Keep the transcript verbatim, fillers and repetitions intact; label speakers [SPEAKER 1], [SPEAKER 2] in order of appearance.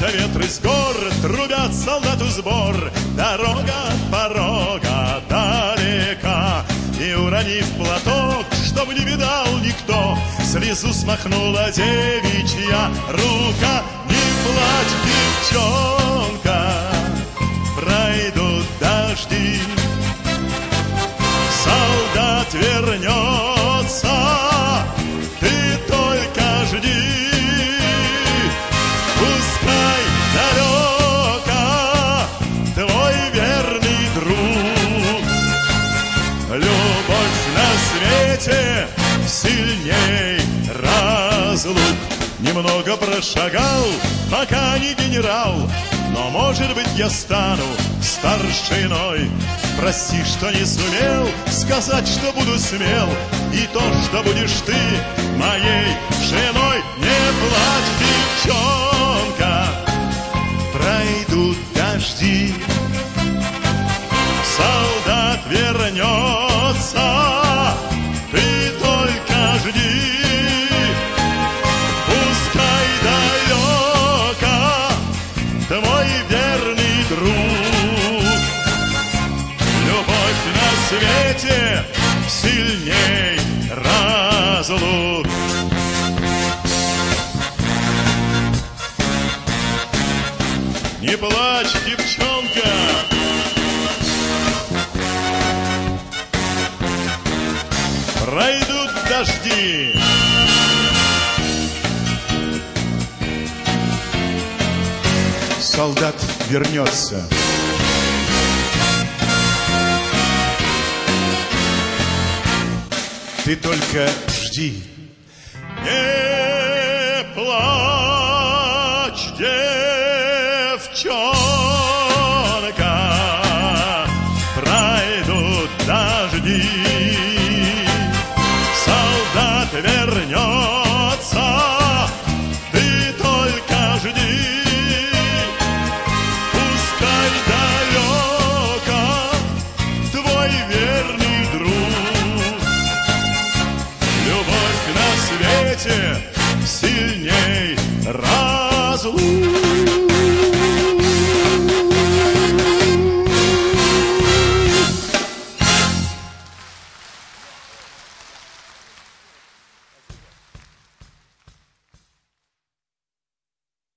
[SPEAKER 1] Это ветры с гор трубят солдату сбор. Дорога от порога далека. И уронив платок, чтоб не видал никто, слезу смахнула девичья рука. Не плачь, девчонка, пройдут дожди, солдат вернется, ты только жди. Пускай далеко твой верный друг, любовь на свете сильней разлук. Немного прошагал, пока не генерал, но, может быть, я стану старшиной. Прости, что не сумел сказать, что буду смел, и то, что будешь ты моей женой. Не плачь, девчонка, пройдут дожди, солдат вернется, ты только жди. Пускай далеко твой верный друг, любовь на свете сильней разлук. Не плачь, девчонка, пройдут дожди, солдат вернется. Ты только жди. Не плачь, девчонка.